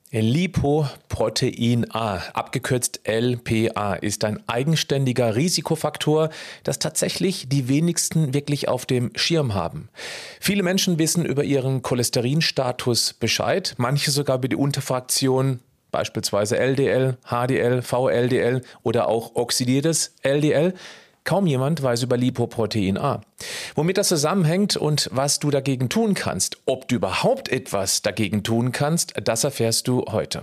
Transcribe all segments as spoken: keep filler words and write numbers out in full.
Lipoprotein A, abgekürzt L P A, ist ein eigenständiger Risikofaktor, das tatsächlich die wenigsten wirklich auf dem Schirm haben. Viele Menschen wissen über ihren Cholesterinstatus Bescheid, manche sogar über die Unterfraktion, beispielsweise L D L, H D L, V L D L oder auch oxidiertes L D L. Kaum jemand weiß über Lipoprotein A. Womit das zusammenhängt und was du dagegen tun kannst, ob du überhaupt etwas dagegen tun kannst, das erfährst du heute.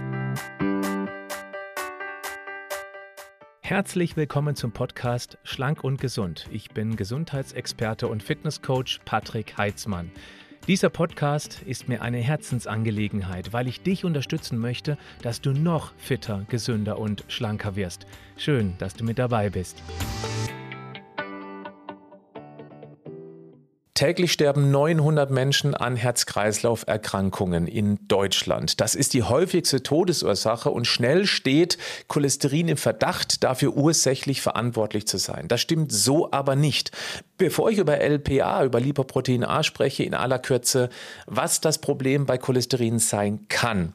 Herzlich willkommen zum Podcast Schlank und Gesund. Ich bin Gesundheitsexperte und Fitnesscoach Patrick Heitzmann. Dieser Podcast ist mir eine Herzensangelegenheit, weil ich dich unterstützen möchte, dass du noch fitter, gesünder und schlanker wirst. Schön, dass du mit dabei bist. Täglich sterben neunhundert Menschen an Herz-Kreislauf-Erkrankungen in Deutschland. Das ist die häufigste Todesursache und schnell steht Cholesterin im Verdacht, dafür ursächlich verantwortlich zu sein. Das stimmt so aber nicht. Bevor ich über L P A, über Lipoprotein A spreche, in aller Kürze, was das Problem bei Cholesterin sein kann.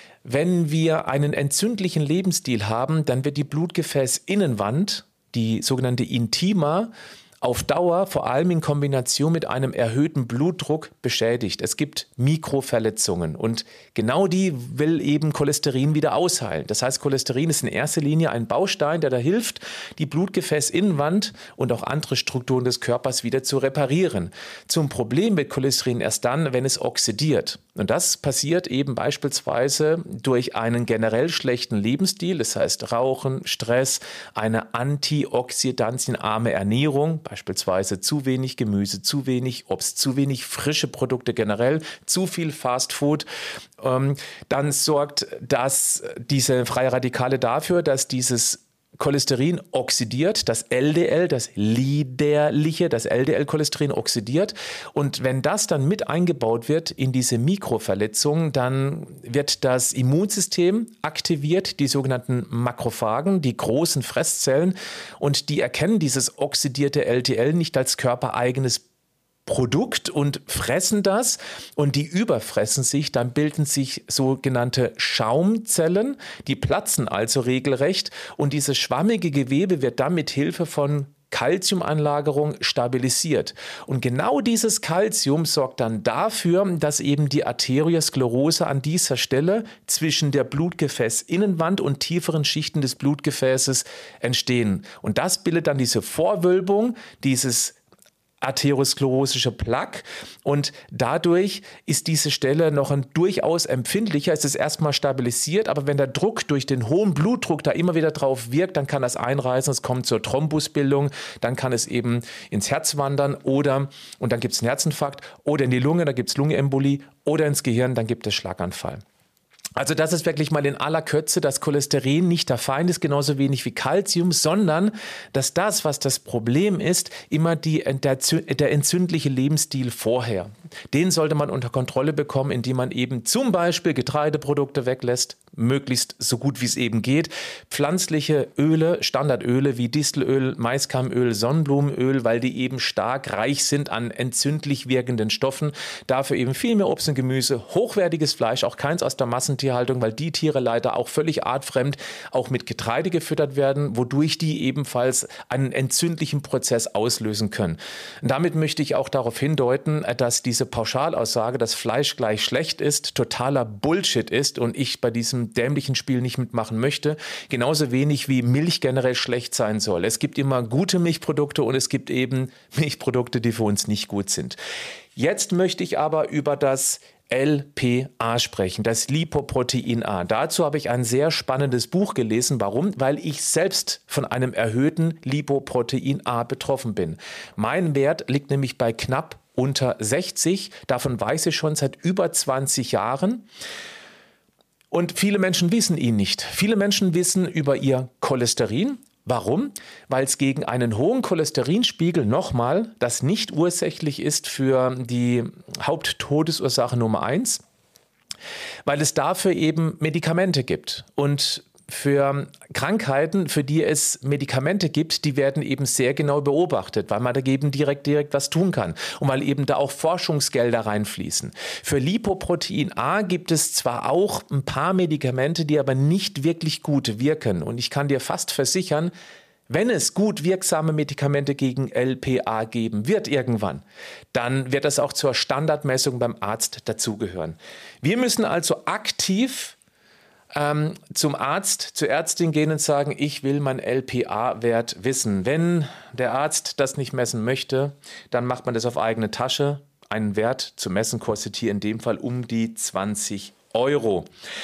Wenn wir einen entzündlichen Lebensstil haben, dann wird die Blutgefäßinnenwand, die sogenannte Intima, auf Dauer, vor allem in Kombination mit einem erhöhten Blutdruck, beschädigt. Es gibt Mikroverletzungen und genau die will eben Cholesterin wieder ausheilen. Das heißt, Cholesterin ist in erster Linie ein Baustein, der da hilft, die Blutgefäßinnenwand und auch andere Strukturen des Körpers wieder zu reparieren. Zum Problem wird Cholesterin erst dann, wenn es oxidiert. Und das passiert eben beispielsweise durch einen generell schlechten Lebensstil, das heißt Rauchen, Stress, eine antioxidantienarme Ernährung, beispielsweise zu wenig Gemüse, zu wenig Obst, zu wenig frische Produkte generell, zu viel Fast Food. Ähm, dann sorgt das, diese freie Radikale dafür, dass dieses Cholesterin oxidiert, das L D L, das liederliche, das L D L-Cholesterin oxidiert. Und wenn das dann mit eingebaut wird in diese Mikroverletzung, dann wird das Immunsystem aktiviert, die sogenannten Makrophagen, die großen Fresszellen. Und die erkennen dieses oxidierte L D L nicht als körpereigenes Produkt und fressen das und die überfressen sich, dann bilden sich sogenannte Schaumzellen, die platzen also regelrecht und dieses schwammige Gewebe wird dann mit Hilfe von Calciumanlagerung stabilisiert. Und genau dieses Calcium sorgt dann dafür, dass eben die Arteriosklerose an dieser Stelle zwischen der Blutgefäßinnenwand und tieferen Schichten des Blutgefäßes entstehen. Und das bildet dann diese Vorwölbung, dieses arteriosklerosische Plaque und dadurch ist diese Stelle noch ein durchaus empfindlicher, es ist erstmal stabilisiert, aber wenn der Druck durch den hohen Blutdruck da immer wieder drauf wirkt, dann kann das einreißen, es kommt zur Thrombusbildung, dann kann es eben ins Herz wandern oder, und dann gibt es einen Herzinfarkt, oder in die Lunge, da gibt es Lungenembolie oder ins Gehirn, dann gibt es Schlaganfall. Also das ist wirklich mal in aller Kürze, dass Cholesterin nicht der Feind ist, genauso wenig wie Calcium, sondern dass das, was das Problem ist, immer die, der, der entzündliche Lebensstil vorher. Den sollte man unter Kontrolle bekommen, indem man eben zum Beispiel Getreideprodukte weglässt, möglichst so gut wie es eben geht. Pflanzliche Öle, Standardöle wie Distelöl, Maiskeimöl, Sonnenblumenöl, weil die eben stark reich sind an entzündlich wirkenden Stoffen. Dafür eben viel mehr Obst und Gemüse, hochwertiges Fleisch, auch keins aus der Massentierhaltung, weil die Tiere leider auch völlig artfremd auch mit Getreide gefüttert werden, wodurch die ebenfalls einen entzündlichen Prozess auslösen können. Und damit möchte ich auch darauf hindeuten, dass diese Pauschalaussage, dass Fleisch gleich schlecht ist, totaler Bullshit ist und ich bei diesem dämlichen Spiel nicht mitmachen möchte. Genauso wenig wie Milch generell schlecht sein soll. Es gibt immer gute Milchprodukte und es gibt eben Milchprodukte, die für uns nicht gut sind. Jetzt möchte ich aber über das L P A sprechen, das Lipoprotein A. Dazu habe ich ein sehr spannendes Buch gelesen. Warum? Weil ich selbst von einem erhöhten Lipoprotein A betroffen bin. Mein Wert liegt nämlich bei knapp unter sechzig. Davon weiß ich schon seit über zwanzig Jahren. Und viele Menschen wissen ihn nicht. Viele Menschen wissen über ihr Cholesterin. Warum? Weil es gegen einen hohen Cholesterinspiegel nochmal, das nicht ursächlich ist für die Haupttodesursache Nummer eins, weil es dafür eben Medikamente gibt. Und für Krankheiten, für die es Medikamente gibt, die werden eben sehr genau beobachtet, weil man dagegen direkt, direkt was tun kann und weil eben da auch Forschungsgelder reinfließen. Für Lipoprotein A gibt es zwar auch ein paar Medikamente, die aber nicht wirklich gut wirken. Und ich kann dir fast versichern, wenn es gut wirksame Medikamente gegen L P A geben wird irgendwann, dann wird das auch zur Standardmessung beim Arzt dazugehören. Wir müssen also aktiv ähm, zum Arzt, zur Ärztin gehen und sagen, ich will meinen L P A-Wert wissen. Wenn der Arzt das nicht messen möchte, dann macht man das auf eigene Tasche. Einen Wert zu messen kostet hier in dem Fall um die zwanzig Euro.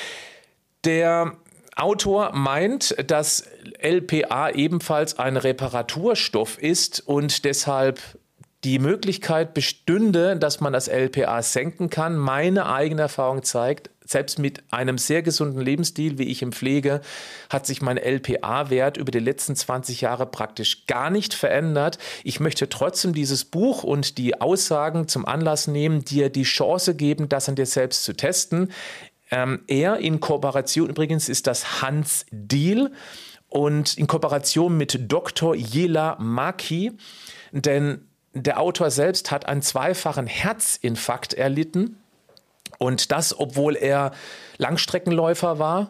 Der Autor meint, dass L P A ebenfalls ein Reparaturstoff ist und deshalb die Möglichkeit bestünde, dass man das L P A senken kann. Meine eigene Erfahrung zeigt, selbst mit einem sehr gesunden Lebensstil, wie ich ihn pflege, hat sich mein L P A-Wert über die letzten zwanzig Jahre praktisch gar nicht verändert. Ich möchte trotzdem dieses Buch und die Aussagen zum Anlass nehmen, dir die Chance geben, das an dir selbst zu testen. Ähm, er in Kooperation, übrigens ist das Hans Diehl und in Kooperation mit Doktor Jela Maki, denn der Autor selbst hat einen zweifachen Herzinfarkt erlitten und das, obwohl er Langstreckenläufer war,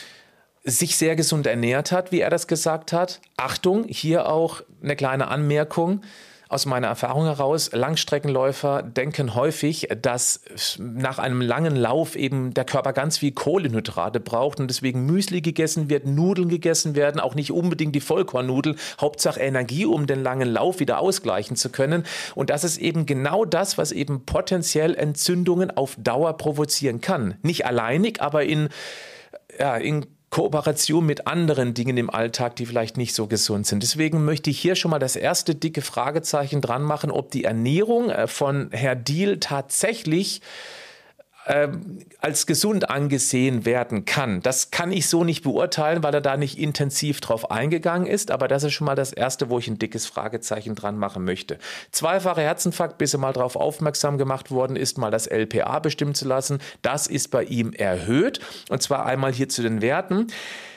sich sehr gesund ernährt hat, wie er das gesagt hat. Achtung, hier auch eine kleine Anmerkung aus meiner Erfahrung heraus. Langstreckenläufer denken häufig, dass nach einem langen Lauf eben der Körper ganz viel Kohlenhydrate braucht und deswegen Müsli gegessen wird, Nudeln gegessen werden, auch nicht unbedingt die Vollkornnudel, Hauptsache Energie, um den langen Lauf wieder ausgleichen zu können. Und das ist eben genau das, was eben potenziell Entzündungen auf Dauer provozieren kann. Nicht alleinig, aber in, ja, in Kooperation mit anderen Dingen im Alltag, die vielleicht nicht so gesund sind. Deswegen möchte ich hier schon mal das erste dicke Fragezeichen dran machen, ob die Ernährung von Herr Diehl tatsächlich ähm, als gesund angesehen werden kann. Das kann ich so nicht beurteilen, weil er da nicht intensiv drauf eingegangen ist, aber das ist schon mal das erste, wo ich ein dickes Fragezeichen dran machen möchte. Zweifacher Herzinfarkt, bis er mal darauf aufmerksam gemacht worden ist, mal das L P A bestimmen zu lassen. Das ist bei ihm erhöht und zwar einmal hier zu den Werten.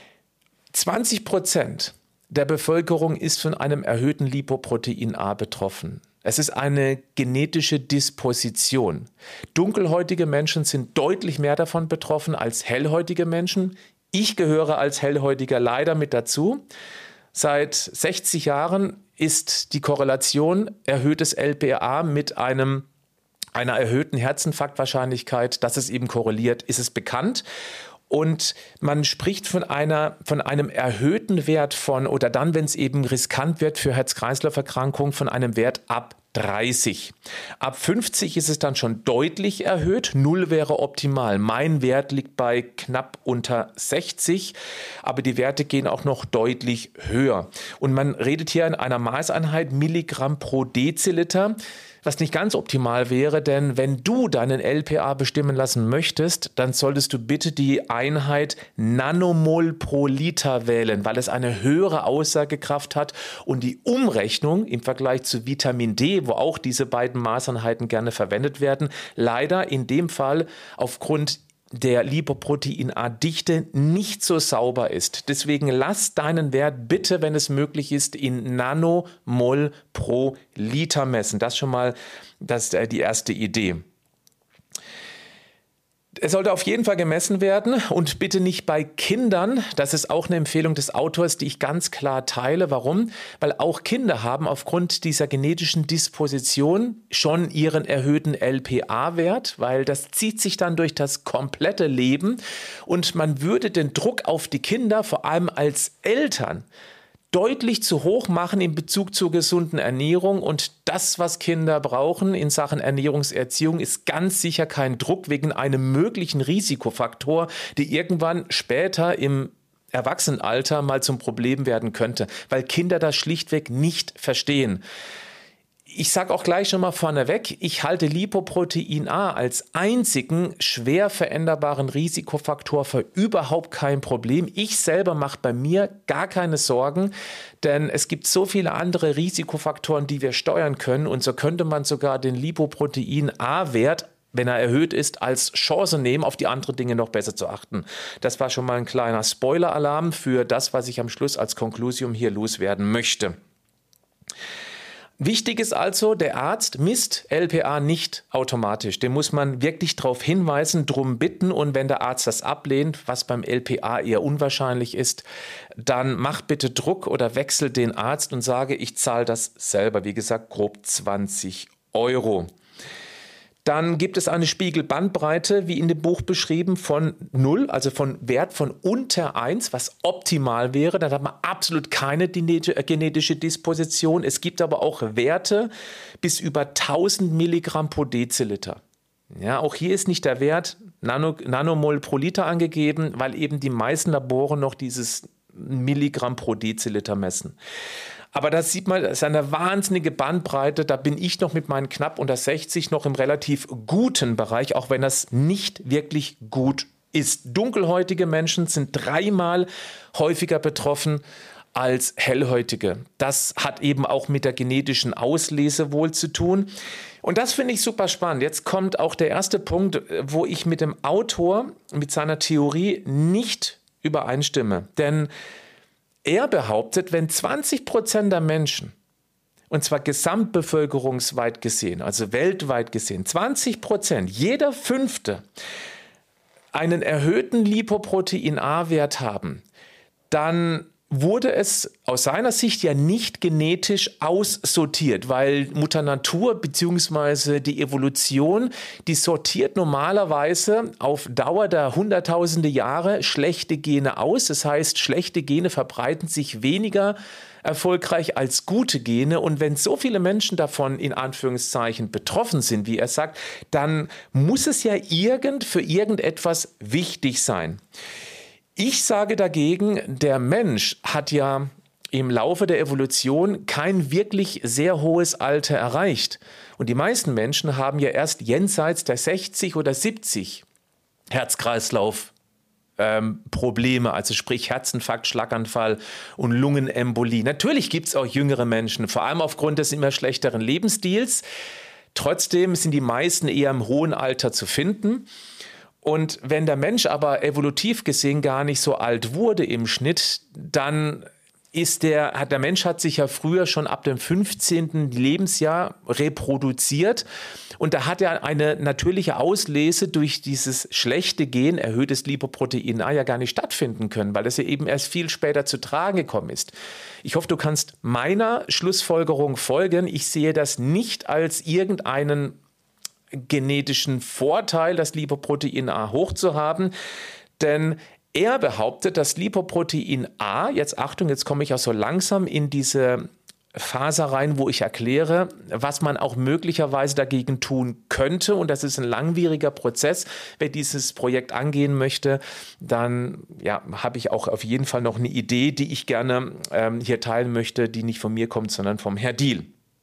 zwanzig Prozent der Bevölkerung ist von einem erhöhten Lipoprotein A betroffen. Es ist eine genetische Disposition. Dunkelhäutige Menschen sind deutlich mehr davon betroffen als hellhäutige Menschen. Ich gehöre als Hellhäutiger leider mit dazu. Seit sechzig Jahren ist die Korrelation erhöhtes L P A mit einem, einer erhöhten Herzinfarktwahrscheinlichkeit, dass es eben korreliert, ist es bekannt. Und man spricht von einer, von einem erhöhten Wert von, oder dann, wenn es eben riskant wird für Herz-Kreislauf-Erkrankungen, von einem Wert ab dreißig. Ab fünfzig ist es dann schon deutlich erhöht. Null wäre optimal. Mein Wert liegt bei knapp unter sechzig, aber die Werte gehen auch noch deutlich höher. Und man redet hier in einer Maßeinheit Milligramm pro Deziliter, was nicht ganz optimal wäre, denn wenn du deinen L P A bestimmen lassen möchtest, dann solltest du bitte die Einheit Nanomol pro Liter wählen, weil es eine höhere Aussagekraft hat und die Umrechnung im Vergleich zu Vitamin D, wo auch diese beiden Maßeinheiten gerne verwendet werden, leider in dem Fall aufgrund der Lipoprotein-A-Dichte nicht so sauber ist. Deswegen lass deinen Wert bitte, wenn es möglich ist, in Nanomol pro Liter messen. Das schon mal das, äh, die erste Idee. Es sollte auf jeden Fall gemessen werden und bitte nicht bei Kindern. Das ist auch eine Empfehlung des Autors, die ich ganz klar teile. Warum? Weil auch Kinder haben aufgrund dieser genetischen Disposition schon ihren erhöhten L P A-Wert, weil das zieht sich dann durch das komplette Leben und man würde den Druck auf die Kinder, vor allem als Eltern, deutlich zu hoch machen in Bezug zur gesunden Ernährung und das, was Kinder brauchen in Sachen Ernährungserziehung, ist ganz sicher kein Druck wegen einem möglichen Risikofaktor, der irgendwann später im Erwachsenenalter mal zum Problem werden könnte, weil Kinder das schlichtweg nicht verstehen. Ich sage auch gleich schon mal vorneweg, ich halte Lipoprotein A als einzigen schwer veränderbaren Risikofaktor für überhaupt kein Problem. Ich selber mache bei mir gar keine Sorgen, denn es gibt so viele andere Risikofaktoren, die wir steuern können und so könnte man sogar den Lipoprotein A-Wert wenn er erhöht ist, als Chance nehmen, auf die anderen Dinge noch besser zu achten. Das war schon mal ein kleiner Spoiler-Alarm für das, was ich am Schluss als Konklusium hier loswerden möchte. Wichtig ist also, der Arzt misst L P A nicht automatisch. Den muss man wirklich darauf hinweisen, drum bitten, und wenn der Arzt das ablehnt, was beim L P A eher unwahrscheinlich ist, dann mach bitte Druck oder wechsel den Arzt und sage, ich zahle das selber. Wie gesagt, grob zwanzig Euro. Dann gibt es eine Spiegelbandbreite, wie in dem Buch beschrieben, von null, also von Wert von unter eins, was optimal wäre. Dann hat man absolut keine genetische Disposition. Es gibt aber auch Werte bis über tausend Milligramm pro Deziliter. Ja, auch hier ist nicht der Wert Nano, Nanomol pro Liter angegeben, weil eben die meisten Labore noch dieses Milligramm pro Deziliter messen. Aber da sieht man, das ist eine wahnsinnige Bandbreite. Da bin ich noch mit meinen knapp unter sechzig noch im relativ guten Bereich, auch wenn das nicht wirklich gut ist. Dunkelhäutige Menschen sind dreimal häufiger betroffen als hellhäutige. Das hat eben auch mit der genetischen Auslese wohl zu tun. Und das finde ich super spannend. Jetzt kommt auch der erste Punkt, wo ich mit dem Autor, mit seiner Theorie nicht übereinstimme. Denn er behauptet, wenn zwanzig Prozent der Menschen, und zwar gesamtbevölkerungsweit gesehen, also weltweit gesehen, zwanzig Prozent, jeder Fünfte, einen erhöhten Lipoprotein-A-Wert haben, dann wurde es aus seiner Sicht ja nicht genetisch aussortiert, weil Mutter Natur bzw. die Evolution, die sortiert normalerweise auf Dauer der hunderttausende Jahre schlechte Gene aus. Das heißt, schlechte Gene verbreiten sich weniger erfolgreich als gute Gene. Und wenn so viele Menschen davon in Anführungszeichen betroffen sind, wie er sagt, dann muss es ja irgend für irgendetwas wichtig sein. Ich sage dagegen, der Mensch hat ja im Laufe der Evolution kein wirklich sehr hohes Alter erreicht. Und die meisten Menschen haben ja erst jenseits der sechzig oder siebzig Herz-Kreislauf ähm, Probleme, also sprich Herzinfarkt, Schlaganfall und Lungenembolie. Natürlich gibt es auch jüngere Menschen, vor allem aufgrund des immer schlechteren Lebensstils. Trotzdem sind die meisten eher im hohen Alter zu finden. Und wenn der Mensch aber evolutiv gesehen gar nicht so alt wurde im Schnitt, dann ist der, hat der Mensch hat sich ja früher schon ab dem fünfzehnten Lebensjahr reproduziert. Und da hat er eine natürliche Auslese durch dieses schlechte Gen, erhöhtes Lipoprotein-A, ja gar nicht stattfinden können, weil es ja eben erst viel später zu tragen gekommen ist. Ich hoffe, du kannst meiner Schlussfolgerung folgen. Ich sehe das nicht als irgendeinen genetischen Vorteil, das Lipoprotein-A hoch zu haben, denn er behauptet, dass Lipoprotein-A, jetzt Achtung, jetzt komme ich auch so langsam in diese Phase rein, wo ich erkläre, was man auch möglicherweise dagegen tun könnte, und das ist ein langwieriger Prozess. Wer dieses Projekt angehen möchte, dann ja, habe ich auch auf jeden Fall noch eine Idee, die ich gerne ähm, hier teilen möchte, die nicht von mir kommt, sondern vom Herrn Diehl.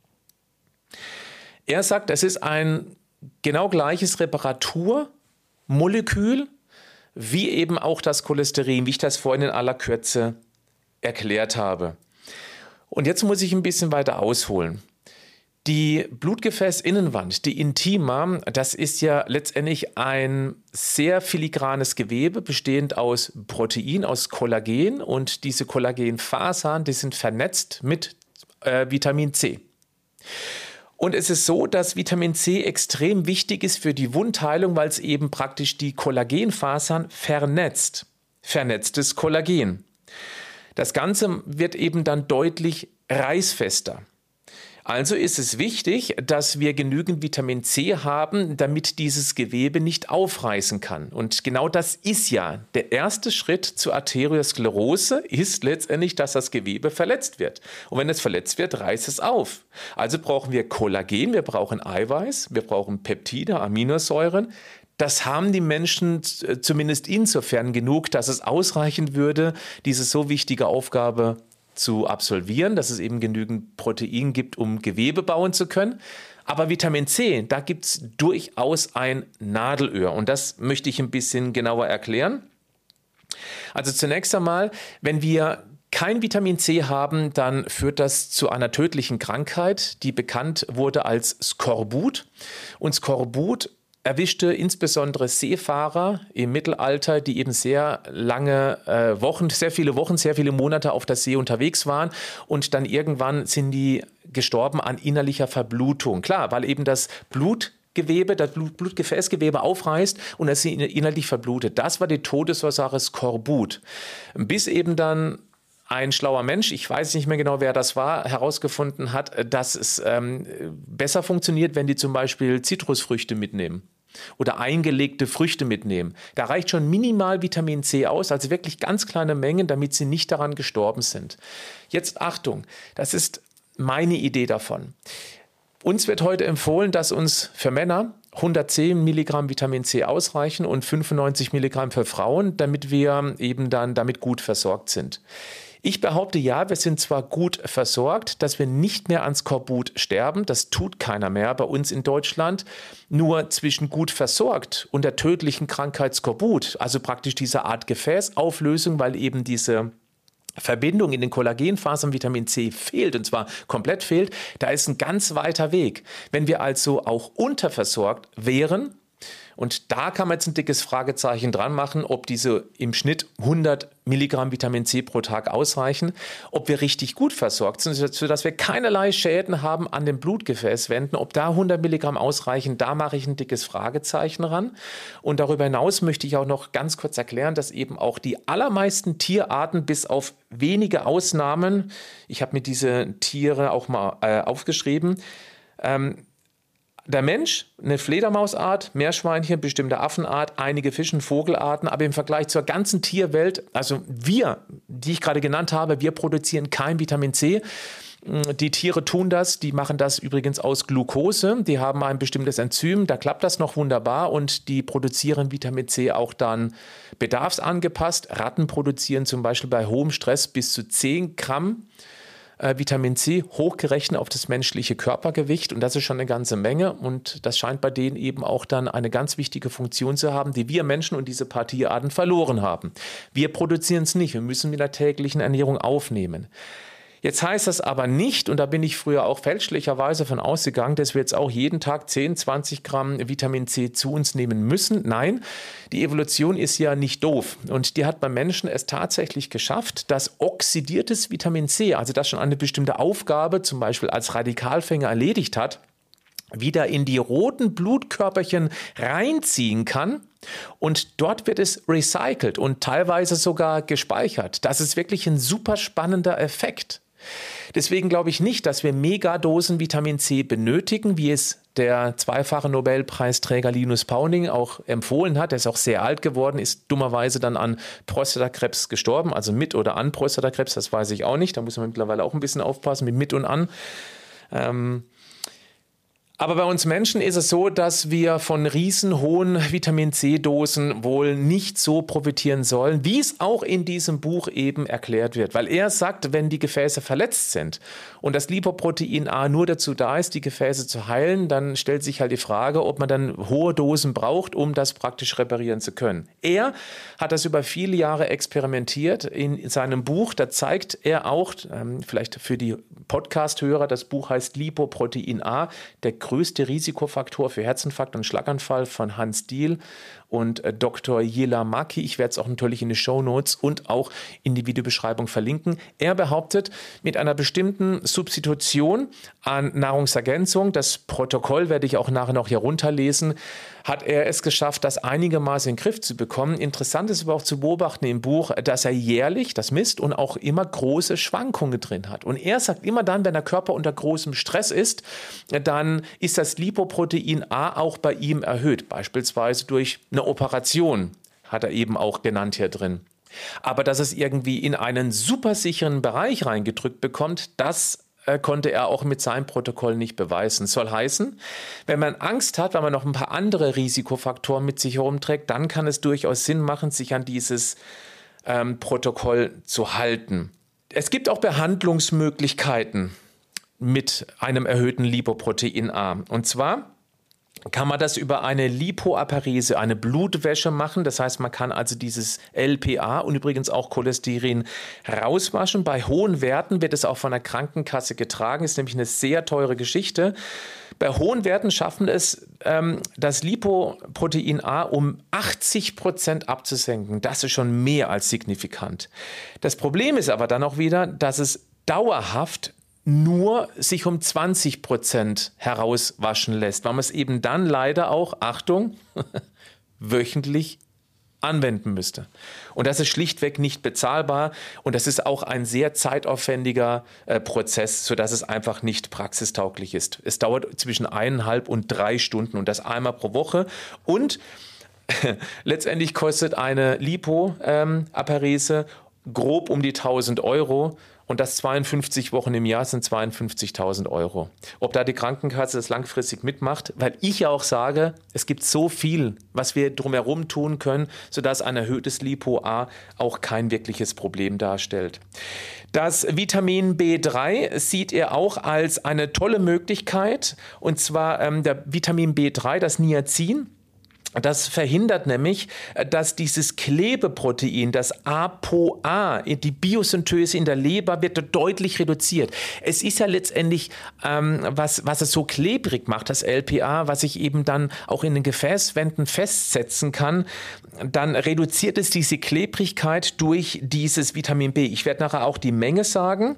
Er sagt, es ist ein genau gleiches Reparaturmolekül wie eben auch das Cholesterin, wie ich das vorhin in aller Kürze erklärt habe. Und jetzt muss ich ein bisschen weiter ausholen. Die Blutgefäßinnenwand, die Intima, das ist ja letztendlich ein sehr filigranes Gewebe, bestehend aus Protein, aus Kollagen, und diese Kollagenfasern, die sind vernetzt mit äh, Vitamin C. Und es ist so, dass Vitamin C extrem wichtig ist für die Wundheilung, weil es eben praktisch die Kollagenfasern vernetzt. Vernetztes Kollagen. Das Ganze wird eben dann deutlich reißfester. Also ist es wichtig, dass wir genügend Vitamin C haben, damit dieses Gewebe nicht aufreißen kann. Und genau das ist ja der erste Schritt zur Arteriosklerose, ist letztendlich, dass das Gewebe verletzt wird. Und wenn es verletzt wird, reißt es auf. Also brauchen wir Kollagen, wir brauchen Eiweiß, wir brauchen Peptide, Aminosäuren. Das haben die Menschen zumindest insofern genug, dass es ausreichen würde, diese so wichtige Aufgabe zu absolvieren, dass es eben genügend Protein gibt, um Gewebe bauen zu können. Aber Vitamin C, da gibt es durchaus ein Nadelöhr, und das möchte ich ein bisschen genauer erklären. Also zunächst einmal, wenn wir kein Vitamin C haben, dann führt das zu einer tödlichen Krankheit, die bekannt wurde als Skorbut. Und Skorbut erwischte insbesondere Seefahrer im Mittelalter, die eben sehr lange äh, Wochen, sehr viele Wochen, sehr viele Monate auf der See unterwegs waren und dann irgendwann sind die gestorben an innerlicher Verblutung. Klar, weil eben das Blutgewebe, das Blut, Blutgefäßgewebe aufreißt und es innerlich verblutet. Das war die Todesursache Skorbut. Bis eben dann ein schlauer Mensch, ich weiß nicht mehr genau, wer das war, herausgefunden hat, dass es ähm, besser funktioniert, wenn die zum Beispiel Zitrusfrüchte mitnehmen oder eingelegte Früchte mitnehmen. Da reicht schon minimal Vitamin C aus, also wirklich ganz kleine Mengen, damit sie nicht daran gestorben sind. Jetzt Achtung, das ist meine Idee davon. Uns wird heute empfohlen, dass uns für Männer hundertzehn Milligramm Vitamin C ausreichen und fünfundneunzig Milligramm für Frauen, damit wir eben dann damit gut versorgt sind. Ich behaupte ja, wir sind zwar gut versorgt, dass wir nicht mehr an Skorbut sterben, das tut keiner mehr bei uns in Deutschland, nur zwischen gut versorgt und der tödlichen Krankheit Skorbut, also praktisch diese Art Gefäßauflösung, weil eben diese Verbindung in den Kollagenfasern Vitamin C fehlt, und zwar komplett fehlt, da ist ein ganz weiter Weg. Wenn wir also auch unterversorgt wären, und da kann man jetzt ein dickes Fragezeichen dran machen, ob diese im Schnitt hundert Milligramm Vitamin C pro Tag ausreichen, ob wir richtig gut versorgt sind, sodass wir keinerlei Schäden haben an den Blutgefäßwänden. Ob da hundert Milligramm ausreichen, da mache ich ein dickes Fragezeichen ran. Und darüber hinaus möchte ich auch noch ganz kurz erklären, dass eben auch die allermeisten Tierarten bis auf wenige Ausnahmen, ich habe mir diese Tiere auch mal äh, aufgeschrieben, ähm, der Mensch, eine Fledermausart, Meerschweinchen, bestimmte Affenart, einige Fischen, Vogelarten, aber im Vergleich zur ganzen Tierwelt, also wir, die ich gerade genannt habe, wir produzieren kein Vitamin C. Die Tiere tun das, die machen das übrigens aus Glucose, die haben ein bestimmtes Enzym, da klappt das noch wunderbar und die produzieren Vitamin C auch dann bedarfsangepasst. Ratten produzieren zum Beispiel bei hohem Stress bis zu zehn Gramm Vitamin C hochgerechnet auf das menschliche Körpergewicht, und das ist schon eine ganze Menge, und das scheint bei denen eben auch dann eine ganz wichtige Funktion zu haben, die wir Menschen und diese paar Tierarten verloren haben. Wir produzieren es nicht, wir müssen mit der täglichen Ernährung aufnehmen. Jetzt heißt das aber nicht, und da bin ich früher auch fälschlicherweise von ausgegangen, dass wir jetzt auch jeden Tag zehn, zwanzig Gramm Vitamin C zu uns nehmen müssen. Nein, die Evolution ist ja nicht doof, und die hat beim Menschen es tatsächlich geschafft, dass oxidiertes Vitamin C, also das schon eine bestimmte Aufgabe zum Beispiel als Radikalfänger erledigt hat, wieder in die roten Blutkörperchen reinziehen kann. Und dort wird es recycelt und teilweise sogar gespeichert. Das ist wirklich ein super spannender Effekt. Deswegen glaube ich nicht, dass wir Megadosen Vitamin C benötigen, wie es der zweifache Nobelpreisträger Linus Pauling auch empfohlen hat. Er ist auch sehr alt geworden, ist dummerweise dann an Prostatakrebs gestorben, also mit oder an Prostatakrebs, das weiß ich auch nicht. Da muss man mittlerweile auch ein bisschen aufpassen mit mit und an. Ähm Aber bei uns Menschen ist es so, dass wir von riesenhohen Vitamin C-Dosen wohl nicht so profitieren sollen, wie es auch in diesem Buch eben erklärt wird. Weil er sagt, wenn die Gefäße verletzt sind und das Lipoprotein A nur dazu da ist, die Gefäße zu heilen, dann stellt sich halt die Frage, ob man dann hohe Dosen braucht, um das praktisch reparieren zu können. Er hat das über viele Jahre experimentiert. In seinem Buch, da zeigt er auch, ähm, vielleicht für die Podcast-Hörer, das Buch heißt Lipoprotein A, der größte Risikofaktor für Herzinfarkt und Schlaganfall, von Hans Diehl und äh, Doktor Jela Maki. Ich werde es auch natürlich in die Shownotes und auch in die Videobeschreibung verlinken. Er behauptet, mit einer bestimmten Substitution an Nahrungsergänzung, das Protokoll werde ich auch nachher noch hier runterlesen, hat er es geschafft, das einigermaßen in den Griff zu bekommen. Interessant ist aber auch zu beobachten im Buch, dass er jährlich das misst und auch immer große Schwankungen drin hat. Und er sagt immer dann, wenn der Körper unter großem Stress ist, dann ist das Lipoprotein A auch bei ihm erhöht, beispielsweise durch eine Operation, hat er eben auch genannt hier drin. Aber dass es irgendwie in einen super sicheren Bereich reingedrückt bekommt, das konnte er auch mit seinem Protokoll nicht beweisen. Soll heißen, wenn man Angst hat, weil man noch ein paar andere Risikofaktoren mit sich herumträgt, dann kann es durchaus Sinn machen, sich an dieses ähm, Protokoll zu halten. Es gibt auch Behandlungsmöglichkeiten mit einem erhöhten Lipoprotein A. Und zwar kann man das über eine Lipoaparese, eine Blutwäsche machen. Das heißt, man kann also dieses L P A und übrigens auch Cholesterin rauswaschen. Bei hohen Werten wird es auch von der Krankenkasse getragen. Ist nämlich eine sehr teure Geschichte. Bei hohen Werten schaffen es ähm, das Lipoprotein A um achtzig Prozent abzusenken. Das ist schon mehr als signifikant. Das Problem ist aber dann auch wieder, dass es dauerhaft nur sich um zwanzig Prozent herauswaschen lässt, weil man es eben dann leider auch, Achtung, wöchentlich anwenden müsste. Und das ist schlichtweg nicht bezahlbar und das ist auch ein sehr zeitaufwendiger äh, Prozess, sodass es einfach nicht praxistauglich ist. Es dauert zwischen eineinhalb und drei Stunden und das einmal pro Woche und letztendlich kostet eine Lipo-Aparese ähm, grob um die tausend Euro. Und das zweiundfünfzig Wochen im Jahr sind zweiundfünfzigtausend Euro. Ob da die Krankenkasse das langfristig mitmacht, weil ich ja auch sage, es gibt so viel, was wir drumherum tun können, sodass ein erhöhtes Lipo-A auch kein wirkliches Problem darstellt. Das Vitamin B drei sieht er auch als eine tolle Möglichkeit, und zwar ähm, der Vitamin B drei, das Niacin. Das verhindert nämlich, dass dieses Klebeprotein, das A P O A, die Biosynthese in der Leber wird deutlich reduziert. Es ist ja letztendlich, ähm, was, was es so klebrig macht, das L P A, was sich eben dann auch in den Gefäßwänden festsetzen kann, dann reduziert es diese Klebrigkeit durch dieses Vitamin B. Ich werde nachher auch die Menge sagen.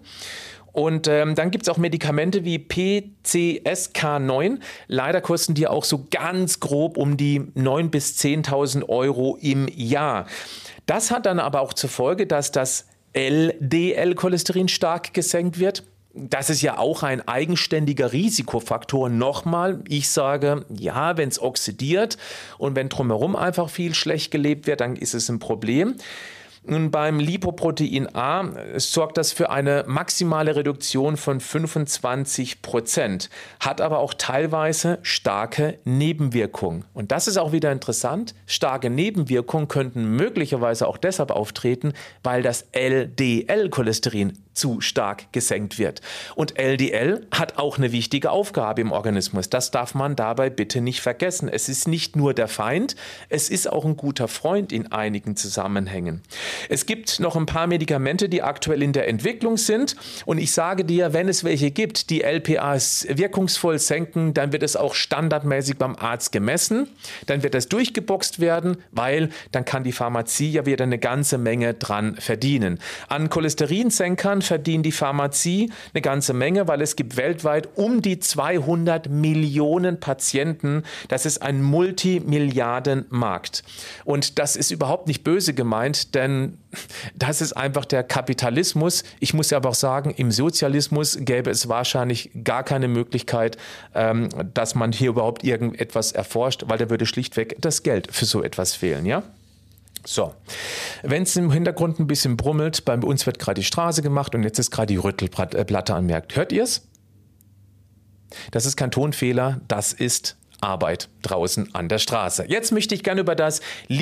Und ähm, dann gibt es auch Medikamente wie P C S K neun. Leider kosten die auch so ganz grob um die neuntausend bis zehntausend Euro im Jahr. Das hat dann aber auch zur Folge, dass das L D L-Cholesterin stark gesenkt wird. Das ist ja auch ein eigenständiger Risikofaktor. Nochmal, ich sage, ja, wenn es oxidiert und wenn drumherum einfach viel schlecht gelebt wird, dann ist es ein Problem. Nun, beim Lipoprotein A sorgt das für eine maximale Reduktion von fünfundzwanzig Prozent, hat aber auch teilweise starke Nebenwirkungen. Und das ist auch wieder interessant. Starke Nebenwirkungen könnten möglicherweise auch deshalb auftreten, weil das L D L-Cholesterin zu stark gesenkt wird. Und L D L hat auch eine wichtige Aufgabe im Organismus. Das darf man dabei bitte nicht vergessen. Es ist nicht nur der Feind, es ist auch ein guter Freund in einigen Zusammenhängen. Es gibt noch ein paar Medikamente, die aktuell in der Entwicklung sind. Und ich sage dir, wenn es welche gibt, die L P As wirkungsvoll senken, dann wird es auch standardmäßig beim Arzt gemessen. Dann wird das durchgeboxt werden, weil dann kann die Pharmazie ja wieder eine ganze Menge dran verdienen. An Cholesterinsenkern verdient die Pharmazie eine ganze Menge, weil es gibt weltweit um die zweihundert Millionen Patienten. Das ist ein Multimilliardenmarkt. Und das ist überhaupt nicht böse gemeint, denn das ist einfach der Kapitalismus. Ich muss ja aber auch sagen, im Sozialismus gäbe es wahrscheinlich gar keine Möglichkeit, ähm, dass man hier überhaupt irgendetwas erforscht, weil da würde schlichtweg das Geld für so etwas fehlen, ja? So, wenn es im Hintergrund ein bisschen brummelt, bei uns wird gerade die Straße gemacht und jetzt ist gerade die Rüttelplatte anmerkt. Hört ihr es? Das ist kein Tonfehler, das ist Arbeit draußen an der Straße. Jetzt möchte ich gerne über das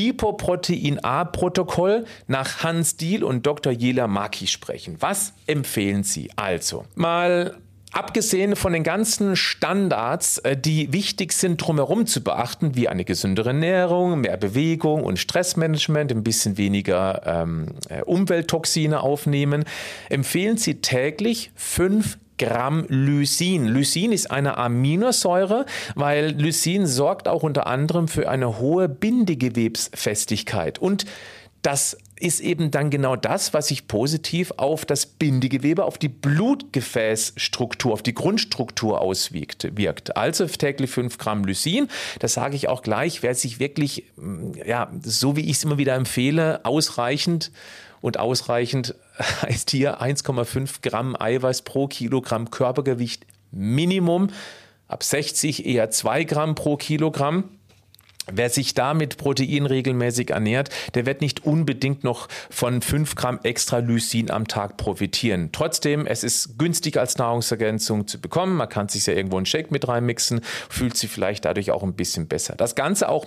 Lipoprotein-A-Protokoll nach Hans Diehl und Doktor Jela Maki sprechen. Was empfehlen Sie also? Mal abgesehen von den ganzen Standards, die wichtig sind, drumherum zu beachten, wie eine gesündere Ernährung, mehr Bewegung und Stressmanagement, ein bisschen weniger ähm, Umwelttoxine aufnehmen, empfehlen Sie täglich fünf Gramm Lysin. Lysin ist eine Aminosäure, weil Lysin sorgt auch unter anderem für eine hohe Bindegewebsfestigkeit. Und das ist eben dann genau das, was sich positiv auf das Bindegewebe, auf die Blutgefäßstruktur, auf die Grundstruktur auswirkt. Wirkt. Also täglich fünf Gramm Lysin. Das sage ich auch gleich, wer sich wirklich, ja, so wie ich es immer wieder empfehle, ausreichend und ausreichend heißt hier eins Komma fünf Gramm Eiweiß pro Kilogramm Körpergewicht Minimum. Ab sechzig eher zwei Gramm pro Kilogramm. Wer sich da mit Protein regelmäßig ernährt, der wird nicht unbedingt noch von fünf Gramm extra Lysin am Tag profitieren. Trotzdem, es ist günstig als Nahrungsergänzung zu bekommen. Man kann sich ja irgendwo einen Shake mit reinmixen, fühlt sich vielleicht dadurch auch ein bisschen besser. Das Ganze auch mit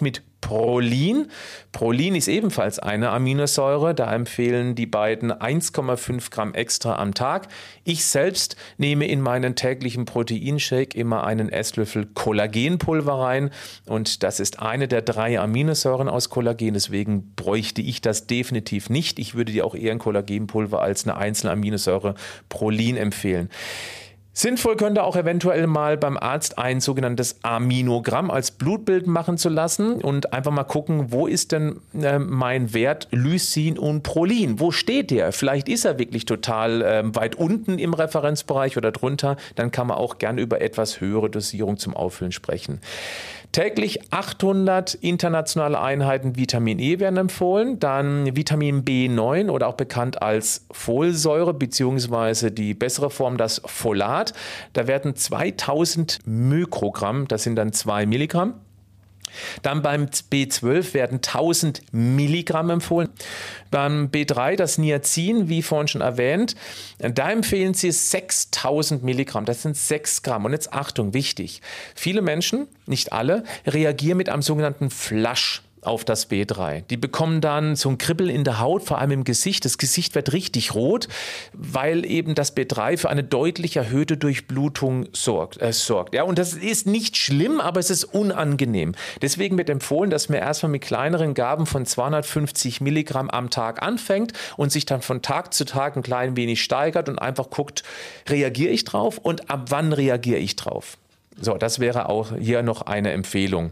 Prolin. Prolin ist ebenfalls eine Aminosäure. Da empfehlen die beiden eins Komma fünf Gramm extra am Tag. Ich selbst nehme in meinen täglichen Proteinshake immer einen Esslöffel Kollagenpulver rein. Und das ist eine der drei Aminosäuren aus Kollagen. Deswegen bräuchte ich das definitiv nicht. Ich würde dir auch eher ein Kollagenpulver als eine einzelne Aminosäure Prolin empfehlen. Sinnvoll könnte auch eventuell mal beim Arzt ein sogenanntes Aminogramm als Blutbild machen zu lassen und einfach mal gucken, wo ist denn äh, mein Wert Lysin und Prolin? Wo steht der? Vielleicht ist er wirklich total äh, weit unten im Referenzbereich oder drunter. Dann kann man auch gerne über etwas höhere Dosierung zum Auffüllen sprechen. Täglich achthundert internationale Einheiten Vitamin E werden empfohlen, dann Vitamin B neun oder auch bekannt als Folsäure beziehungsweise die bessere Form das Folat. Da werden zweitausend Mikrogramm, das sind dann zwei Milligramm. Dann beim B zwölf werden tausend Milligramm empfohlen. Beim B drei das Niacin, wie vorhin schon erwähnt, da empfehlen sie sechstausend Milligramm. Das sind sechs Gramm. Und jetzt Achtung, wichtig. Viele Menschen, nicht alle, reagieren mit einem sogenannten Flush auf das B drei. Die bekommen dann so ein Kribbeln in der Haut, vor allem im Gesicht. Das Gesicht wird richtig rot, weil eben das B drei für eine deutlich erhöhte Durchblutung sorgt. Äh, sorgt. Ja, und das ist nicht schlimm, aber es ist unangenehm. Deswegen wird empfohlen, dass man erstmal mit kleineren Gaben von zweihundertfünfzig Milligramm am Tag anfängt und sich dann von Tag zu Tag ein klein wenig steigert und einfach guckt, reagiere ich drauf und ab wann reagiere ich drauf. So, das wäre auch hier noch eine Empfehlung.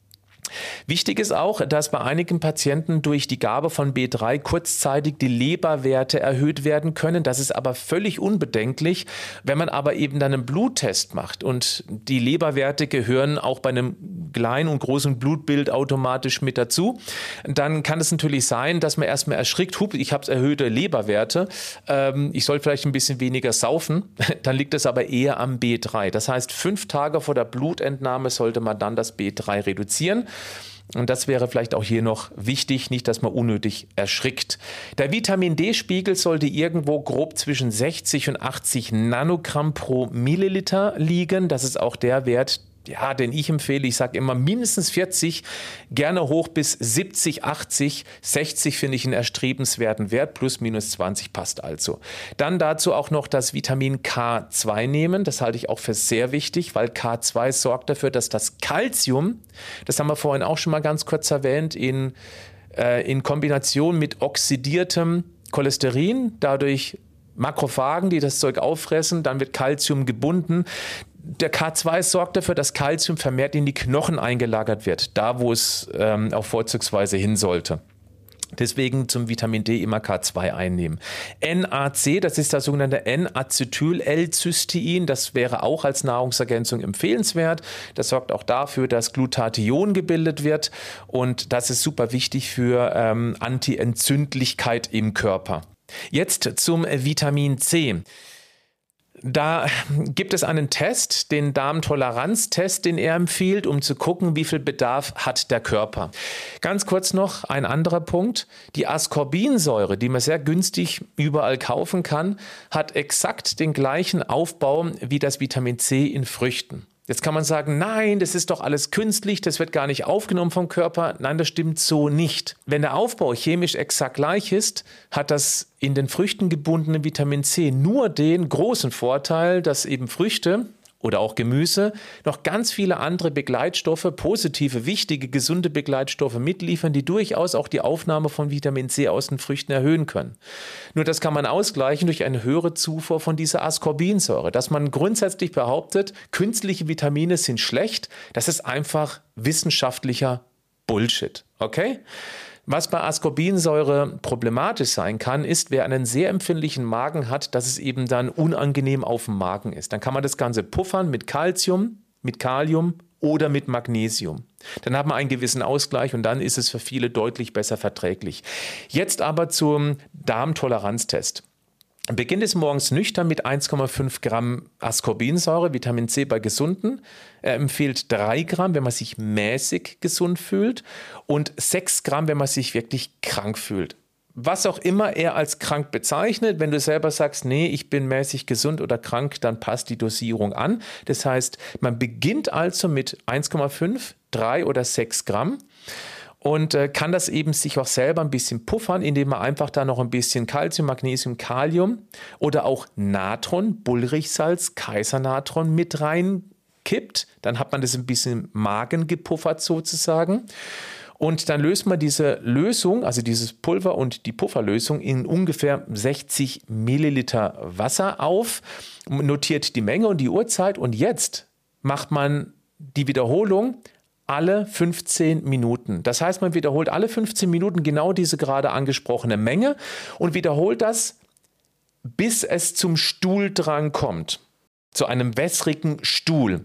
Wichtig ist auch, dass bei einigen Patienten durch die Gabe von B drei kurzzeitig die Leberwerte erhöht werden können. Das ist aber völlig unbedenklich. Wenn man aber eben dann einen Bluttest macht und die Leberwerte gehören auch bei einem kleinen und großen Blutbild automatisch mit dazu, dann kann es natürlich sein, dass man erstmal erschrickt, hup, ich habe erhöhte Leberwerte, ähm, ich soll vielleicht ein bisschen weniger saufen, dann liegt es aber eher am B drei. Das heißt, fünf Tage vor der Blutentnahme sollte man dann das B drei reduzieren. Und das wäre vielleicht auch hier noch wichtig, nicht, dass man unnötig erschrickt. Der Vitamin D-Spiegel sollte irgendwo grob zwischen sechzig und achtzig Nanogramm pro Milliliter liegen. Das ist auch der Wert, ja, den ich empfehle. Ich sage immer mindestens vierzig, gerne hoch bis siebzig, achtzig. sechzig finde ich einen erstrebenswerten Wert, plus minus zwanzig passt also. Dann dazu auch noch das Vitamin K zwei nehmen. Das halte ich auch für sehr wichtig, weil K zwei sorgt dafür, dass das Calcium, das haben wir vorhin auch schon mal ganz kurz erwähnt, in, äh, in Kombination mit oxidiertem Cholesterin, dadurch Makrophagen, die das Zeug auffressen, dann wird Calcium gebunden. Der K zwei sorgt dafür, dass Calcium vermehrt in die Knochen eingelagert wird, da wo es ähm, auch vorzugsweise hin sollte. Deswegen zum Vitamin D immer K zwei einnehmen. N A C, das ist das sogenannte N-Acetyl-L-Cystein, das wäre auch als Nahrungsergänzung empfehlenswert. Das sorgt auch dafür, dass Glutathion gebildet wird und das ist super wichtig für ähm, Anti-Entzündlichkeit im Körper. Jetzt zum Vitamin C. Da gibt es einen Test, den Darmtoleranztest, den er empfiehlt, um zu gucken, wie viel Bedarf hat der Körper. Ganz kurz noch ein anderer Punkt. Die Ascorbinsäure, die man sehr günstig überall kaufen kann, hat exakt den gleichen Aufbau wie das Vitamin C in Früchten. Jetzt kann man sagen, nein, das ist doch alles künstlich, das wird gar nicht aufgenommen vom Körper. Nein, das stimmt so nicht. Wenn der Aufbau chemisch exakt gleich ist, hat das in den Früchten gebundene Vitamin C nur den großen Vorteil, dass eben Früchte oder auch Gemüse noch ganz viele andere Begleitstoffe, positive, wichtige, gesunde Begleitstoffe mitliefern, die durchaus auch die Aufnahme von Vitamin C aus den Früchten erhöhen können. Nur das kann man ausgleichen durch eine höhere Zufuhr von dieser Ascorbinsäure. Dass man grundsätzlich behauptet, künstliche Vitamine sind schlecht, das ist einfach wissenschaftlicher Bullshit. Okay? Was bei Ascorbinsäure problematisch sein kann, ist, wer einen sehr empfindlichen Magen hat, dass es eben dann unangenehm auf dem Magen ist. Dann kann man das Ganze puffern mit Calcium, mit Kalium oder mit Magnesium. Dann hat man einen gewissen Ausgleich und dann ist es für viele deutlich besser verträglich. Jetzt aber zum Darmtoleranztest. Beginnt es morgens nüchtern mit eins Komma fünf Gramm Ascorbinsäure, Vitamin C bei Gesunden. Er empfiehlt drei Gramm, wenn man sich mäßig gesund fühlt und sechs Gramm, wenn man sich wirklich krank fühlt. Was auch immer er als krank bezeichnet, wenn du selber sagst, nee, ich bin mäßig gesund oder krank, dann passt die Dosierung an. Das heißt, man beginnt also mit eins Komma fünf, drei oder sechs Gramm. und äh, kann das eben sich auch selber ein bisschen puffern, indem man einfach da noch ein bisschen Calcium, Magnesium, Kalium oder auch Natron, Bullrichsalz, Kaisernatron mit reinkippt. Dann hat man das ein bisschen Magen gepuffert sozusagen. Und dann löst man diese Lösung, also dieses Pulver und die Pufferlösung in ungefähr sechzig Milliliter Wasser auf, notiert die Menge und die Uhrzeit und jetzt macht man die Wiederholung alle fünfzehn Minuten. Das heißt, man wiederholt alle fünfzehn Minuten genau diese gerade angesprochene Menge und wiederholt das, bis es zum Stuhldrang kommt, zu einem wässrigen Stuhl.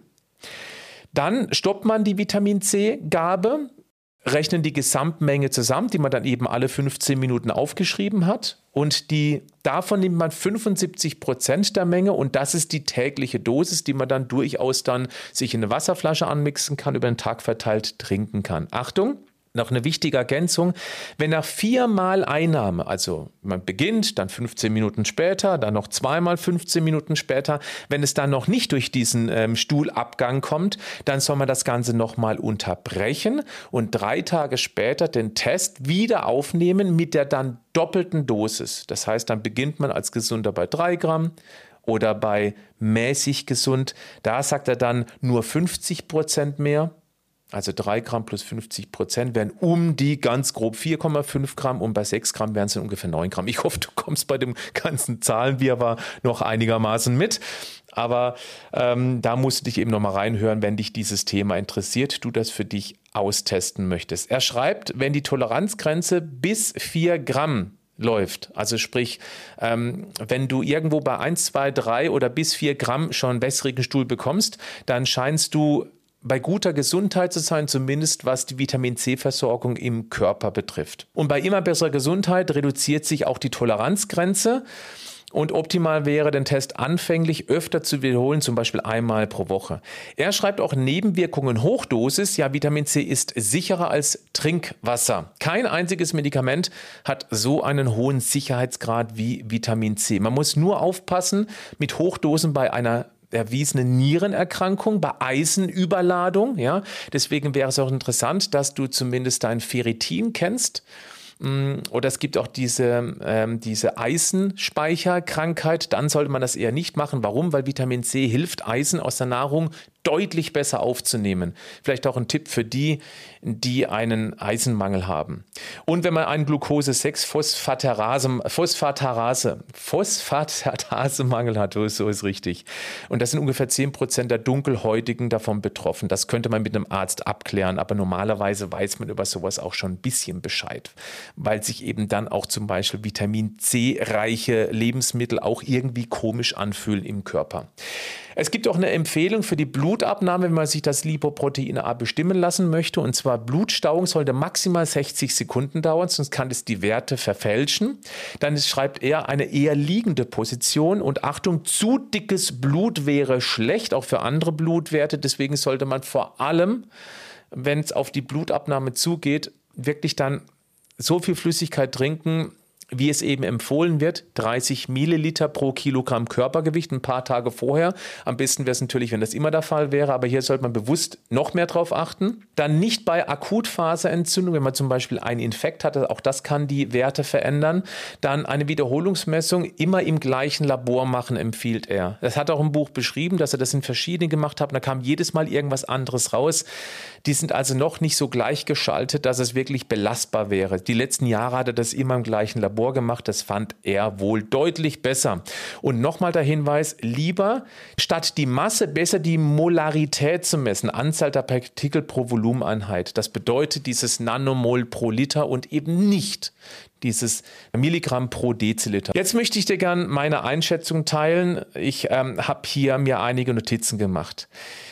Dann stoppt man die Vitamin-C-Gabe, rechnen die Gesamtmenge zusammen, die man dann eben alle fünfzehn Minuten aufgeschrieben hat. Und die, davon nimmt man fünfundsiebzig Prozent der Menge und das ist die tägliche Dosis, die man dann durchaus dann sich in eine Wasserflasche anmixen kann, über den Tag verteilt trinken kann. Achtung! Noch eine wichtige Ergänzung, wenn nach viermal Einnahme, also man beginnt, dann fünfzehn Minuten später, dann noch zweimal fünfzehn Minuten später, wenn es dann noch nicht durch diesen ähm, Stuhlabgang kommt, dann soll man das Ganze nochmal unterbrechen und drei Tage später den Test wieder aufnehmen mit der dann doppelten Dosis. Das heißt, dann beginnt man als Gesunder bei drei Gramm oder bei mäßig gesund. Da sagt er dann nur fünfzig Prozent mehr. Also drei Gramm plus fünfzig Prozent wären um die ganz grob vier Komma fünf Gramm und bei sechs Gramm wären es dann ungefähr neun Gramm. Ich hoffe, du kommst bei dem ganzen Zahlenwirrwarr noch einigermaßen mit. Aber ähm, da musst du dich eben nochmal reinhören, wenn dich dieses Thema interessiert, du das für dich austesten möchtest. Er schreibt, wenn die Toleranzgrenze bis vier Gramm läuft, also sprich, ähm, wenn du irgendwo bei eins, zwei, drei oder bis vier Gramm schon wässrigen Stuhl bekommst, dann scheinst du bei guter Gesundheit zu sein, zumindest was die Vitamin-C-Versorgung im Körper betrifft. Und bei immer besserer Gesundheit reduziert sich auch die Toleranzgrenze und optimal wäre, den Test anfänglich öfter zu wiederholen, zum Beispiel einmal pro Woche. Er schreibt auch Nebenwirkungen Hochdosis, ja, Vitamin C ist sicherer als Trinkwasser. Kein einziges Medikament hat so einen hohen Sicherheitsgrad wie Vitamin C. Man muss nur aufpassen mit Hochdosen bei einer erwiesene Nierenerkrankung, bei Eisenüberladung. Ja. Deswegen wäre es auch interessant, dass du zumindest dein Ferritin kennst. Oder es gibt auch diese, ähm, diese Eisenspeicherkrankheit. Dann sollte man das eher nicht machen. Warum? Weil Vitamin C hilft, Eisen aus der Nahrung deutlich besser aufzunehmen. Vielleicht auch ein Tipp für die, die einen Eisenmangel haben. Und wenn man einen Glucose sechs Phosphaterase, Phosphaterase, Phosphaterase-Mangel hat, so ist richtig. Und das sind ungefähr zehn Prozent der Dunkelhäutigen davon betroffen. Das könnte man mit einem Arzt abklären, aber normalerweise weiß man über sowas auch schon ein bisschen Bescheid, weil sich eben dann auch zum Beispiel Vitamin C-reiche Lebensmittel auch irgendwie komisch anfühlen im Körper. Es gibt auch eine Empfehlung für die Blutabnahme, wenn man sich das Lipoprotein A bestimmen lassen möchte. Und zwar Blutstauung sollte maximal sechzig Sekunden dauern, sonst kann es die Werte verfälschen. Dann schreibt er eine eher liegende Position. Und Achtung, zu dickes Blut wäre schlecht, auch für andere Blutwerte. Deswegen sollte man vor allem, wenn es auf die Blutabnahme zugeht, wirklich dann so viel Flüssigkeit trinken, wie es eben empfohlen wird, dreißig Milliliter pro Kilogramm Körpergewicht, ein paar Tage vorher. Am besten wäre es natürlich, wenn das immer der Fall wäre, aber hier sollte man bewusst noch mehr drauf achten. Dann nicht bei Akutphaseentzündung, wenn man zum Beispiel einen Infekt hatte, auch das kann die Werte verändern. Dann eine Wiederholungsmessung immer im gleichen Labor machen, empfiehlt er. Das hat auch im Buch beschrieben, dass er das in verschiedenen gemacht hat. Da kam jedes Mal irgendwas anderes raus. Die sind also noch nicht so gleichgeschaltet, dass es wirklich belastbar wäre. Die letzten Jahre hat er das immer im gleichen Labor gemacht. Das fand er wohl deutlich besser. Und nochmal der Hinweis, lieber statt die Masse besser die Molarität zu messen, Anzahl der Partikel pro Volumeneinheit. Das bedeutet dieses Nanomol pro Liter und eben nicht dieses Milligramm pro Deziliter. Jetzt möchte ich dir gerne meine Einschätzung teilen. Ich ähm, habe hier mir einige Notizen gemacht.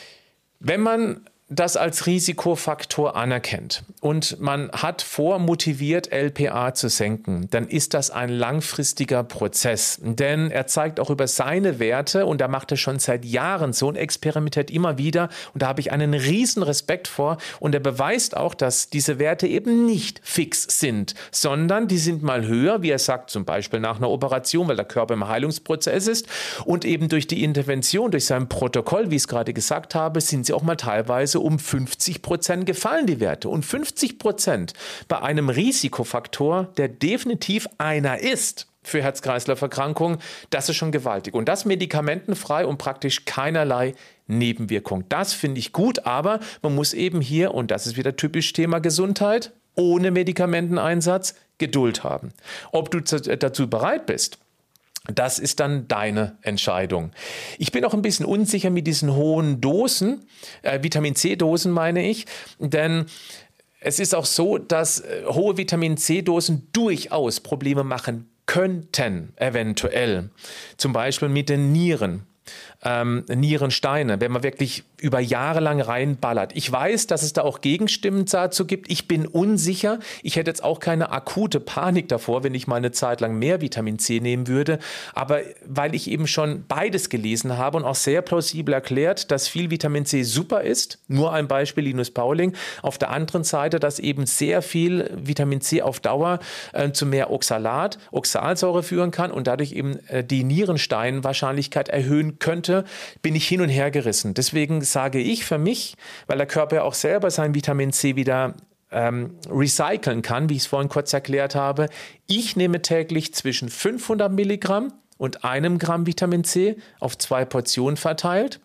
Wenn man das als Risikofaktor anerkennt und man hat vor, motiviert L P A zu senken, dann ist das ein langfristiger Prozess. Denn er zeigt auch über seine Werte und er macht es schon seit Jahren so und experimentiert immer wieder und da habe ich einen riesen Respekt vor und er beweist auch, dass diese Werte eben nicht fix sind, sondern die sind mal höher, wie er sagt, zum Beispiel nach einer Operation, weil der Körper im Heilungsprozess ist und eben durch die Intervention, durch sein Protokoll, wie ich es gerade gesagt habe, sind sie auch mal teilweise also um fünfzig Prozent gefallen die Werte. Und fünfzig Prozent bei einem Risikofaktor, der definitiv einer ist für Herz-Kreislauf-Erkrankungen, das ist schon gewaltig. Und das medikamentenfrei und praktisch keinerlei Nebenwirkung. Das finde ich gut, aber man muss eben hier, und das ist wieder typisch Thema Gesundheit, ohne Medikamenteneinsatz Geduld haben. Ob du dazu bereit bist, das ist dann deine Entscheidung. Ich bin auch ein bisschen unsicher mit diesen hohen Dosen, äh, Vitamin-C-Dosen meine ich, denn es ist auch so, dass äh, hohe Vitamin-C-Dosen durchaus Probleme machen könnten, eventuell. Zum Beispiel mit den Nieren. Ähm, Nierensteine, wenn man wirklich über Jahre lang reinballert. Ich weiß, dass es da auch Gegenstimmen dazu gibt. Ich bin unsicher. Ich hätte jetzt auch keine akute Panik davor, wenn ich mal eine Zeit lang mehr Vitamin C nehmen würde. Aber weil ich eben schon beides gelesen habe und auch sehr plausibel erklärt, dass viel Vitamin C super ist. Nur ein Beispiel, Linus Pauling. Auf der anderen Seite, dass eben sehr viel Vitamin C auf Dauer äh, zu mehr Oxalat, Oxalsäure führen kann und dadurch eben äh, die Nierensteinwahrscheinlichkeit erhöhen könnte, bin ich hin und her gerissen. Deswegen sage ich für mich, weil der Körper ja auch selber sein Vitamin C wieder ähm, recyceln kann, wie ich es vorhin kurz erklärt habe, ich nehme täglich zwischen fünfhundert Milligramm und einem Gramm Vitamin C auf zwei Portionen verteilt.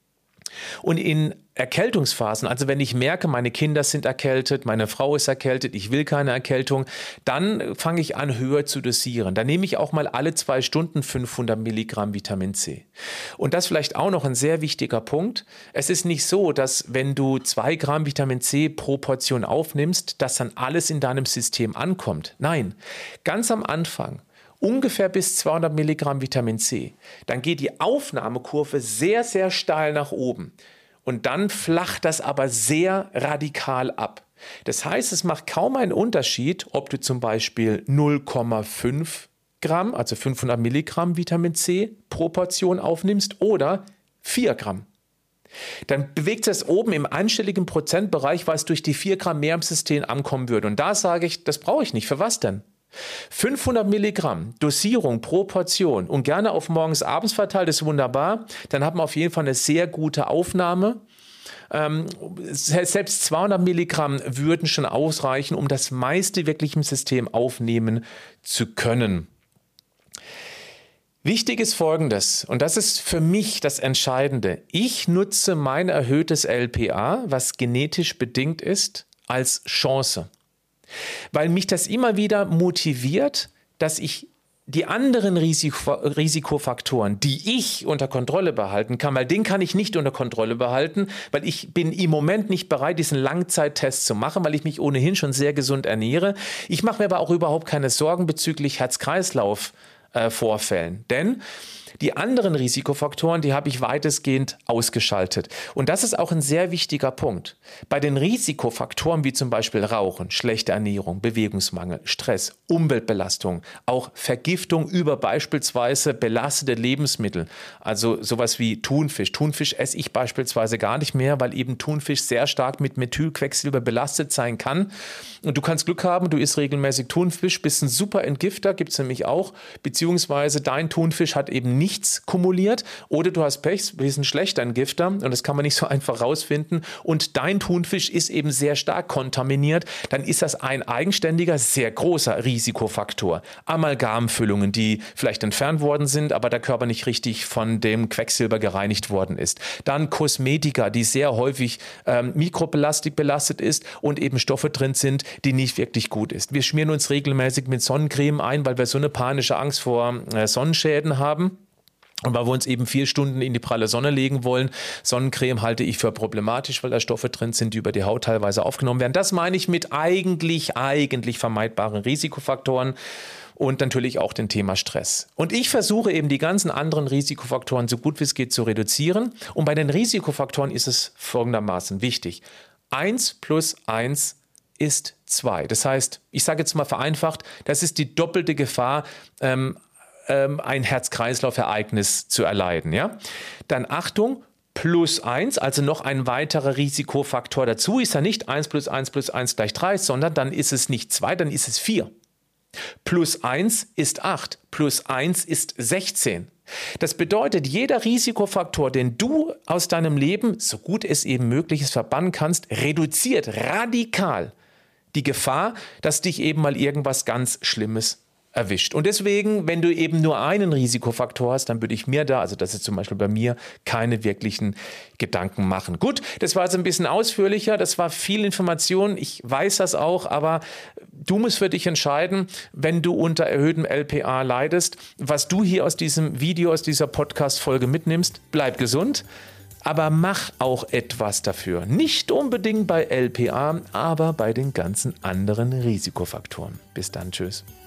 Und in Erkältungsphasen, also wenn ich merke, meine Kinder sind erkältet, meine Frau ist erkältet, ich will keine Erkältung, dann fange ich an, höher zu dosieren. Dann nehme ich auch mal alle zwei Stunden fünfhundert Milligramm Vitamin C. Und das vielleicht auch noch ein sehr wichtiger Punkt. Es ist nicht so, dass wenn du zwei Gramm Vitamin C pro Portion aufnimmst, dass dann alles in deinem System ankommt. Nein, ganz am Anfang, ungefähr bis zweihundert Milligramm Vitamin C, dann geht die Aufnahmekurve sehr, sehr steil nach oben. Und dann flacht das aber sehr radikal ab. Das heißt, es macht kaum einen Unterschied, ob du zum Beispiel null Komma fünf Gramm, also fünfhundert Milligramm Vitamin C pro Portion aufnimmst oder vier Gramm. Dann bewegt es oben im einstelligen Prozentbereich, weil es durch die vier Gramm mehr im System ankommen würde. Und da sage ich, das brauche ich nicht. Für was denn? fünfhundert Milligramm Dosierung pro Portion und gerne auf morgens, abends verteilt, ist wunderbar. Dann hat man auf jeden Fall eine sehr gute Aufnahme. Ähm, selbst zweihundert Milligramm würden schon ausreichen, um das meiste wirklich im System aufnehmen zu können. Wichtig ist Folgendes, und das ist für mich das Entscheidende. Ich nutze mein erhöhtes L P A, was genetisch bedingt ist, als Chance. Weil mich das immer wieder motiviert, dass ich die anderen Risiko, Risikofaktoren, die ich unter Kontrolle behalten kann, weil den kann ich nicht unter Kontrolle behalten, weil ich bin im Moment nicht bereit, diesen Langzeittest zu machen, weil ich mich ohnehin schon sehr gesund ernähre. Ich mache mir aber auch überhaupt keine Sorgen bezüglich Herz-Kreislauf-Vorfällen, denn die anderen Risikofaktoren, die habe ich weitestgehend ausgeschaltet. Und das ist auch ein sehr wichtiger Punkt. Bei den Risikofaktoren wie zum Beispiel Rauchen, schlechte Ernährung, Bewegungsmangel, Stress, Umweltbelastung, auch Vergiftung über beispielsweise belastete Lebensmittel, also sowas wie Thunfisch. Thunfisch esse ich beispielsweise gar nicht mehr, weil eben Thunfisch sehr stark mit Methylquecksilber belastet sein kann. Und du kannst Glück haben, du isst regelmäßig Thunfisch, bist ein super Entgifter, gibt es nämlich auch, beziehungsweise dein Thunfisch hat eben nichts kumuliert oder du hast Pech, bist ein schlechter Entgifter und das kann man nicht so einfach rausfinden und dein Thunfisch ist eben sehr stark kontaminiert, dann ist das ein eigenständiger, sehr großer Risikofaktor. Amalgamfüllungen, die vielleicht entfernt worden sind, aber der Körper nicht richtig von dem Quecksilber gereinigt worden ist. Dann Kosmetika, die sehr häufig ähm, Mikroplastik belastet ist und eben Stoffe drin sind, die nicht wirklich gut ist. Wir schmieren uns regelmäßig mit Sonnencreme ein, weil wir so eine panische Angst vor äh, Sonnenschäden haben. Und weil wir uns eben vier Stunden in die pralle Sonne legen wollen. Sonnencreme halte ich für problematisch, weil da Stoffe drin sind, die über die Haut teilweise aufgenommen werden. Das meine ich mit eigentlich, eigentlich vermeidbaren Risikofaktoren und natürlich auch dem Thema Stress. Und ich versuche eben die ganzen anderen Risikofaktoren so gut wie es geht zu reduzieren. Und bei den Risikofaktoren ist es folgendermaßen wichtig. Eins plus eins ist zwei. Das heißt, ich sage jetzt mal vereinfacht, das ist die doppelte Gefahr, ähm, ein Herz-Kreislauf-Ereignis zu erleiden. Ja? Dann Achtung, plus eins, also noch ein weiterer Risikofaktor dazu, ist ja nicht eins plus eins plus eins gleich drei, sondern dann ist es nicht zwei, dann ist es vier. Plus eins ist acht, plus eins ist sechzehn. Das bedeutet, jeder Risikofaktor, den du aus deinem Leben, so gut es eben möglich ist, verbannen kannst, reduziert radikal die Gefahr, dass dich eben mal irgendwas ganz Schlimmes erwischt. Und deswegen, wenn du eben nur einen Risikofaktor hast, dann würde ich mir da, also das ist zum Beispiel bei mir, keine wirklichen Gedanken machen. Gut, das war jetzt ein bisschen ausführlicher, das war viel Information, ich weiß das auch, aber du musst für dich entscheiden, wenn du unter erhöhtem L P A leidest, was du hier aus diesem Video, aus dieser Podcast-Folge mitnimmst. Bleib gesund, aber mach auch etwas dafür. Nicht unbedingt bei L P A, aber bei den ganzen anderen Risikofaktoren. Bis dann, tschüss.